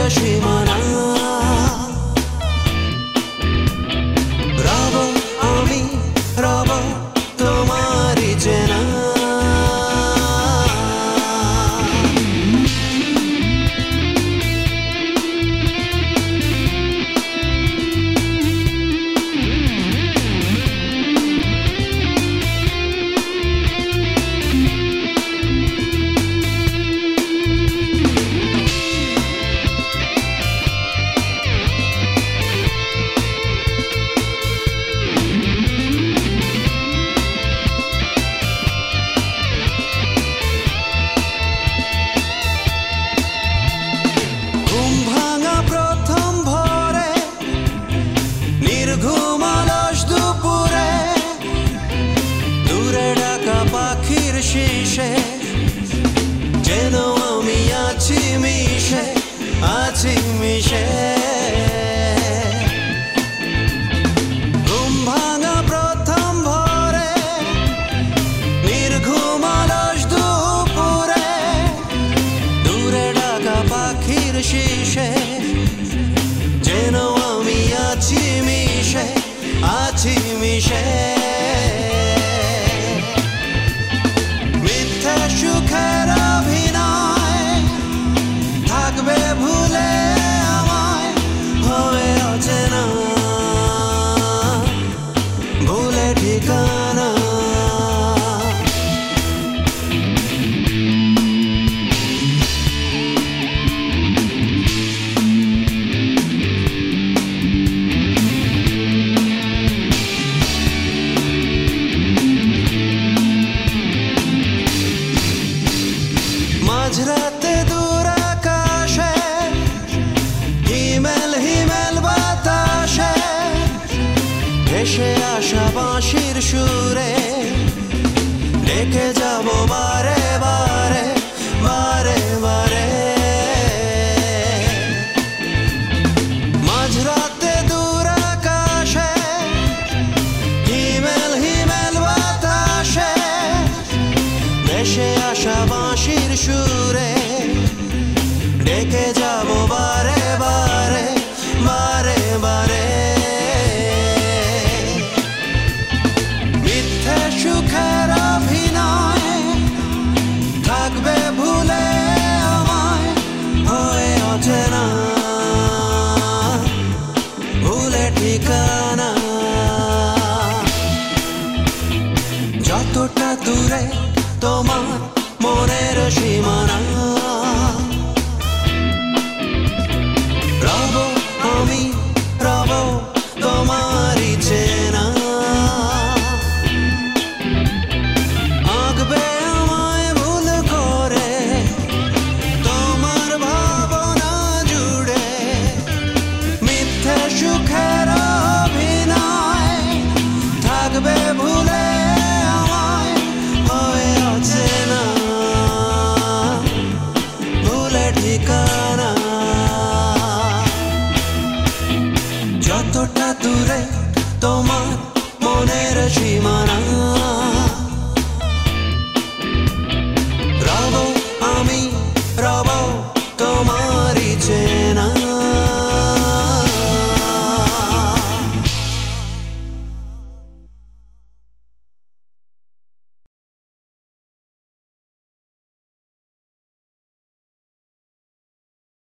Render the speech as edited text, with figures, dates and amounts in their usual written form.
সীমানা রব আমি রব তোমারই চেনা যেন আমি আছি মিশে ঘুম ভাঙা প্রথম ভোরে নির্ঘুম অলস দুপুরে দূরে ডাকা পাখির শিশে যেন আমি আছি মিশে সুখের অভিনয় থাকবে ভুলে আমায় হয়ে অচেনা ভুলে ঠিকানা মাঝরাতে দূর আকাশে হিমেল বাতাসে ভেসে আসা বাঁশির সুরে ডেকে যাব বারে বারে মাঝরাতে দূর আকাশে হিমেল বাতাসে ভেসে আসা বাঁশির সুরে ডেকে যাব বারে বারে